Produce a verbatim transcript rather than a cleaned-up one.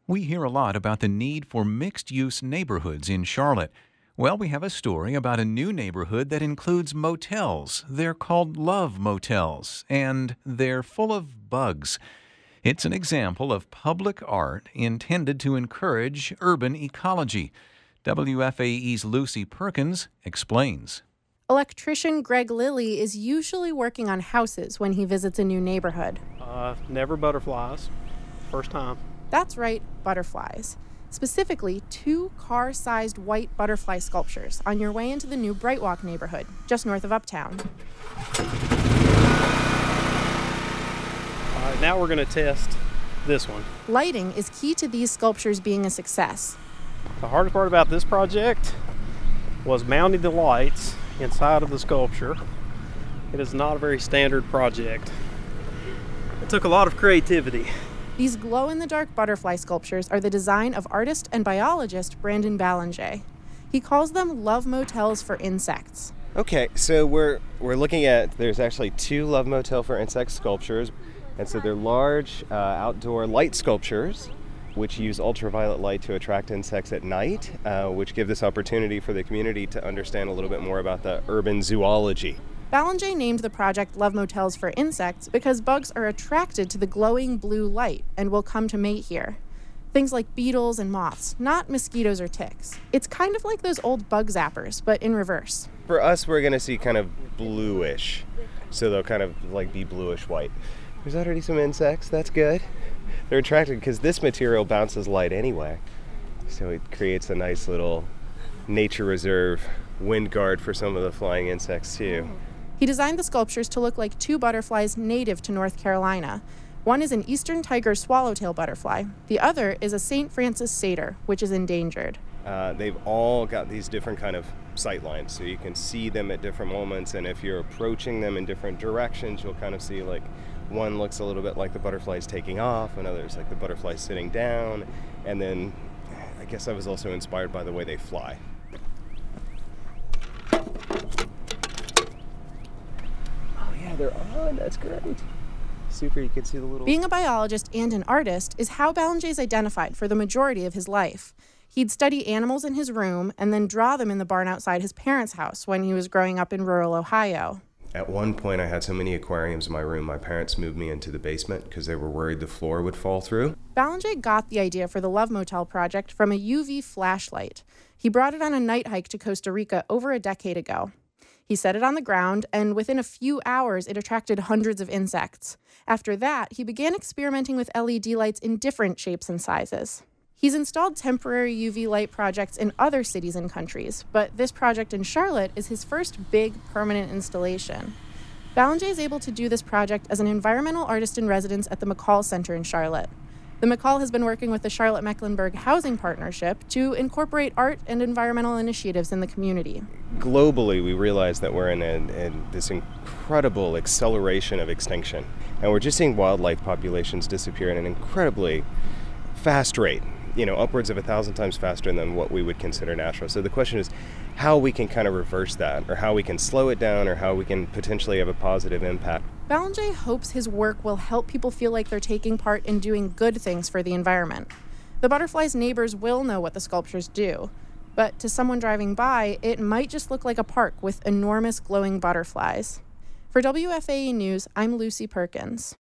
We hear a lot about the need for mixed-use neighborhoods in Charlotte. Well, we have a story about a new neighborhood that includes motels. They're called Love Motels, and they're full of bugs. It's an example of public art intended to encourage urban ecology. W F A E's Lucy Perkins explains. Electrician Greg Lilly is usually working on houses when he visits a new neighborhood. Uh, never butterflies. First time. That's right, butterflies. Specifically, two car-sized white butterfly sculptures on your way into the new Brightwalk neighborhood, just north of Uptown. All right, now we're going to test this one. Lighting is key to these sculptures being a success. The hardest part about this project was mounting the lights inside of the sculpture. It is not a very standard project. It took a lot of creativity. These glow-in-the-dark butterfly sculptures are the design of artist and biologist Brandon Ballinger. He calls them love motels for insects. Okay, so we're we're looking at, there's actually two Love Motel for Insects sculptures. And so they're large uh, outdoor light sculptures which use ultraviolet light to attract insects at night, uh, which give this opportunity for the community to understand a little bit more about the urban zoology. Ballinger named the project Love Motels for Insects because bugs are attracted to the glowing blue light and will come to mate here. Things like beetles and moths, not mosquitoes or ticks. It's kind of like those old bug zappers, but in reverse. For us, we're going to see kind of bluish, so they'll kind of like be bluish white. There's already some insects, that's good. They're attracted because this material bounces light anyway, so it creates a nice little nature reserve wind guard for some of the flying insects too. He designed the sculptures to look like two butterflies native to North Carolina. One is an eastern tiger swallowtail butterfly. The other is a Saint Francis satyr, which is endangered. Uh, they've all got these different kind of sight lines, so you can see them at different moments, and if you're approaching them in different directions, you'll kind of see like one looks a little bit like the butterfly's taking off, another's like the butterfly's sitting down, and then I guess I was also inspired by the way they fly. They're on. That's great. Super, you can see the little... Being a biologist and an artist is how Ballinger's identified for the majority of his life. He'd study animals in his room and then draw them in the barn outside his parents' house when he was growing up in rural Ohio. At one point, I had so many aquariums in my room, my parents moved me into the basement because they were worried the floor would fall through. Ballinger got the idea for the Love Motel project from a U V flashlight. He brought it on a night hike to Costa Rica over a decade ago. He set it on the ground, and within a few hours, it attracted hundreds of insects. After that, he began experimenting with L E D lights in different shapes and sizes. He's installed temporary U V light projects in other cities and countries, but this project in Charlotte is his first big, permanent installation. Ballinger is able to do this project as an environmental artist in residence at the McCall Center in Charlotte. The McCall has been working with the Charlotte-Mecklenburg Housing Partnership to incorporate art and environmental initiatives in the community. Globally, we realize that we're in, a, in this incredible acceleration of extinction, and we're just seeing wildlife populations disappear at an incredibly fast rate, you know, upwards of a thousand times faster than what we would consider natural. So the question is how we can kind of reverse that, or how we can slow it down, or how we can potentially have a positive impact. Ballinger hopes his work will help people feel like they're taking part in doing good things for the environment. The butterflies' neighbors will know what the sculptures do, but to someone driving by, it might just look like a park with enormous glowing butterflies. For W F A E News, I'm Lucy Perkins.